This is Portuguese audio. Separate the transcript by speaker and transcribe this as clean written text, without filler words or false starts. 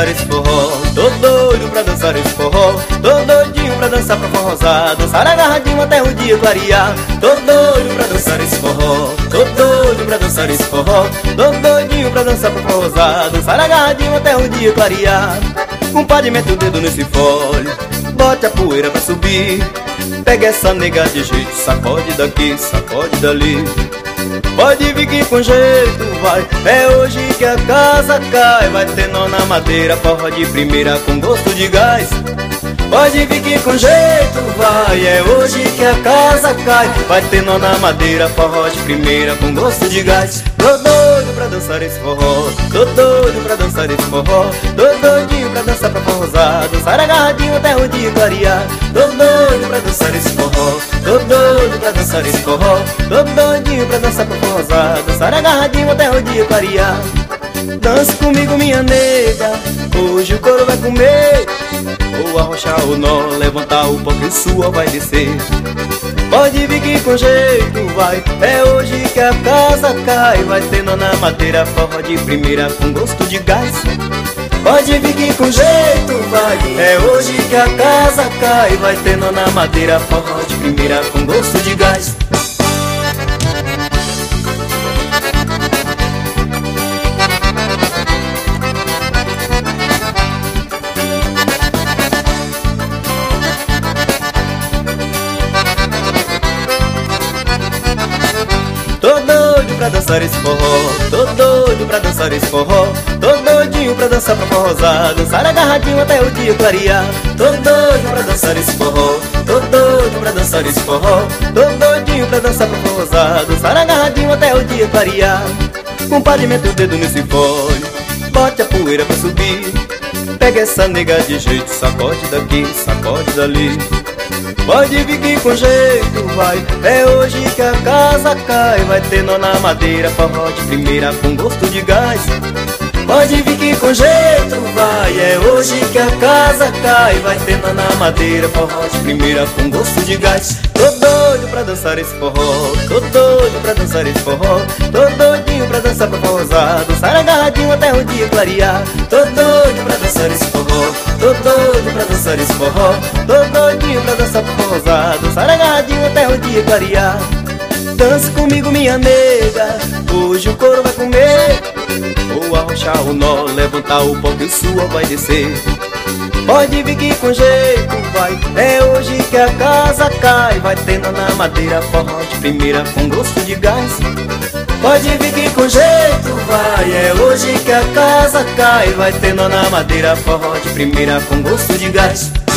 Speaker 1: dançar esse forró. Tô doido pra dançar esse forró. Tô doidinho pra dançar pra forrosar. Dançar agarradinho até o dia clarear. Tô doido pra dançar esse forró. Tô doido pra dançar esse forró. Tô doidinho pra dançar pra forrosar. Dançar agarradinho até o dia clarear. Compadre, mete o dedo nesse fole, bote a poeira pra subir. Pega essa nega de jeito, sacode daqui, sacode dali. Pode vir que com jeito vai, é hoje que a casa cai. Vai ter nó na madeira, forró de primeira com gosto de gás. Pode vir que com jeito vai, é hoje que a casa cai. Vai ter nó na madeira, forró de primeira com gosto de gás. Tô doido pra dançar esse forró, tô doido pra dançar esse forró. Tô doidinho pra dançar pra forrosar. Dançar agarradinho até o dia clarear. Tô doido pra dançar esse forró, tô doido pra dançar esse forró. Tô doidinho pra dançar pra forrosar. Dançar agarradinho até o dia clarear. Dance comigo, minha nega, hoje o couro vai comer. Vou arrochar o nó, levantar o pó que o suor vai descer. Pode vir que com jeito vai, é hoje que a casa cai. Vai ter nó na madeira, forró de primeira com gosto de gás. Pode vir que com jeito vai, é hoje que a casa cai. Vai ter nó na madeira, forró de primeira com gosto de gás. Tô doido pra dançar esse forró, tô doido pra dançar esse forró. Tô doidinho pra dançar pra forrosar. Dançar agarradinho até o dia clarear. Tô doido pra dançar esse forró, tô doido pra dançar esse forró. Tô doidinho pra dançar pra forrosar. Dançar agarradinho até o dia clarear. Compadre, mete o dedo nesse fole, bote a poeira pra subir. Pega essa nega de jeito, sacode daqui, sacode dali. Pode vir que com jeito vai, é hoje que a casa cai. Vai ter nó na madeira, forró de primeira com gosto de gás. Pode vir que com jeito vai, é hoje que a casa cai. Vai ter nó na madeira, forró de primeira com gosto de gás. Tô doido pra dançar esse forró, tô doido pra dançar esse forró. Tô doidinho pra dançar pra forrosar. Dançar agarradinho até o dia clarear. Tô doido pra dançar esse forró, tô doido pra dançar esse forró. Tô doidinho pra dançar pra forrosar. Dançar agarradinho até o dia clarear. Dance comigo, minha nega, hoje o couro vai comer. Vou arrochar o nó, levantar o pó que o suor vai descer. Pode vir que com jeito vai, é hoje que a casa cai. Vai ter nó na madeira, forró de primeira com gosto de gás. Pode vir que com jeito vai, é hoje que a casa cai. Vai ter nó na madeira, forró de primeira com gosto de gás.